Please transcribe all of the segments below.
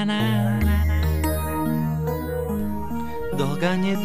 Долго не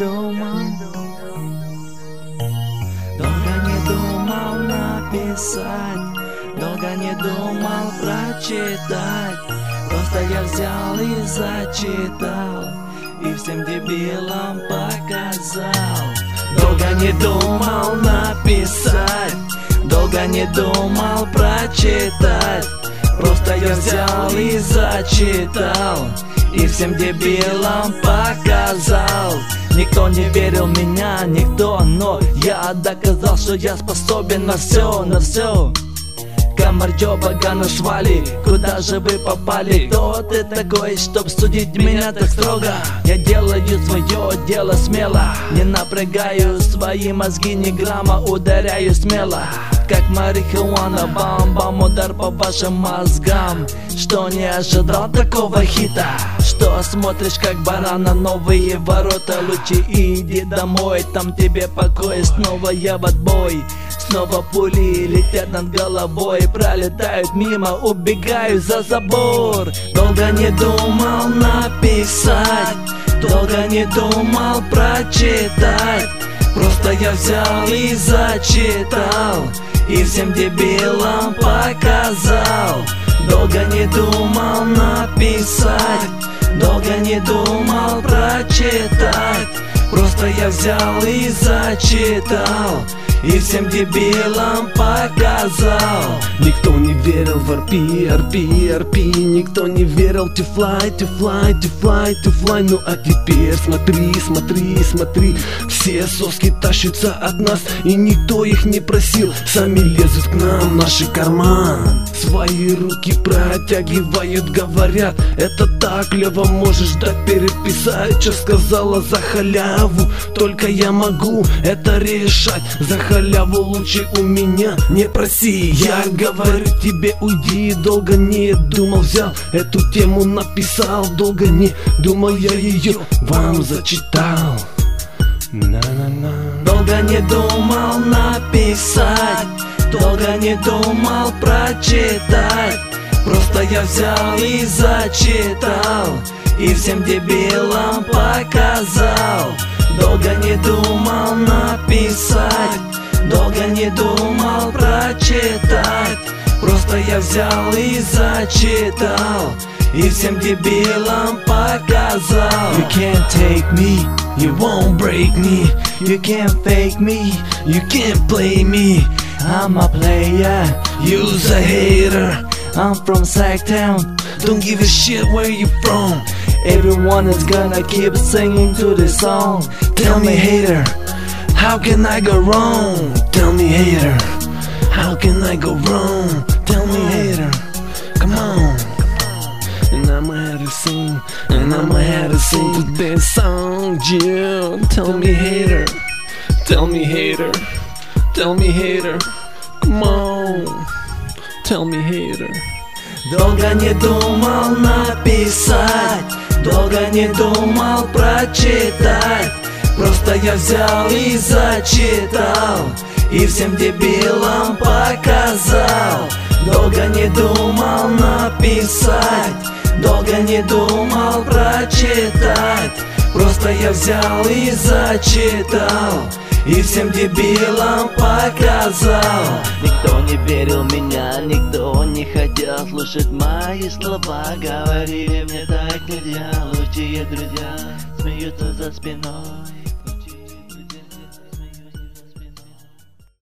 думал написать, долго не думал прочитать. Просто я взял и зачитал, и всем дебилам показал. Долго не думал написать, долго не думал прочитать. Просто я взял и зачитал, и всем дебилам показал. Никто не верил в меня, никто, но я доказал, что я способен на все, на все. Комарёва нашвали, куда же вы попали? Кто ты такой, чтоб судить меня так строго? Я делаю свое дело смело, не напрягаю свои мозги ни грамма, ударяю смело. Как марихуана, бам-бам, удар по вашим мозгам. Что не ожидал такого хита? Что смотришь как баран на новые ворота? Лучше иди домой, там тебе покой. Снова я в отбой, снова пули летят над головой, пролетают мимо, убегаю за забор. Долго не думал написать, долго не думал прочитать. Просто я взял и зачитал, и всем дебилам показал. Долго не думал написать, долго не думал прочитать. Просто я взял и зачитал, и всем дебилам показал. Никто не верил в RP, RP, RP. Никто не верил to fly, to fly, to fly, to fly. Ну а теперь смотри, смотри, смотри. Все соски тащатся от нас, и никто их не просил. Сами лезут к нам в наши карман, свои руки протягивают, говорят: это так клево, можешь так переписать. Что сказала за халяву, только я могу это решать. За халяву лучше у меня не проси. Я говорю тебе, уйди, долго не думал, взял эту тему, написал. Долго не думал, я ее вам зачитал. На-на-на. Долго не думал написать, долго не думал прочитать. Просто я взял и зачитал, и всем дебилам показал. Долго не думал написать, долго не думал прочитать. Просто я взял и зачитал, и всем дебилам показал. You can't take me, you won't break me. You can't fake me, you can't play me. I'm a player, you's a hater. I'm from Sacktown, don't give a shit where you from. Everyone is gonna keep singing to this song. Tell me, hater, how can I go wrong? Tell me, hater, how can I go wrong? Tell me, hater, come on. And I'ma have to sing, and I'ma have to sing this song, Jill. Tell me, hater, tell me, hater, tell me, hater, come on. Tell me, hater. Долго не думал написать, долго не думал прочитать. Просто я взял и зачитал, и всем дебилам показал. Долго не думал написать, долго не думал прочитать. Просто я взял и зачитал, и всем дебилам показал. Никто не верил в меня, никто не хотел слушать мои слова. Говорили мне так нельзя, лучшие друзья смеются за спиной.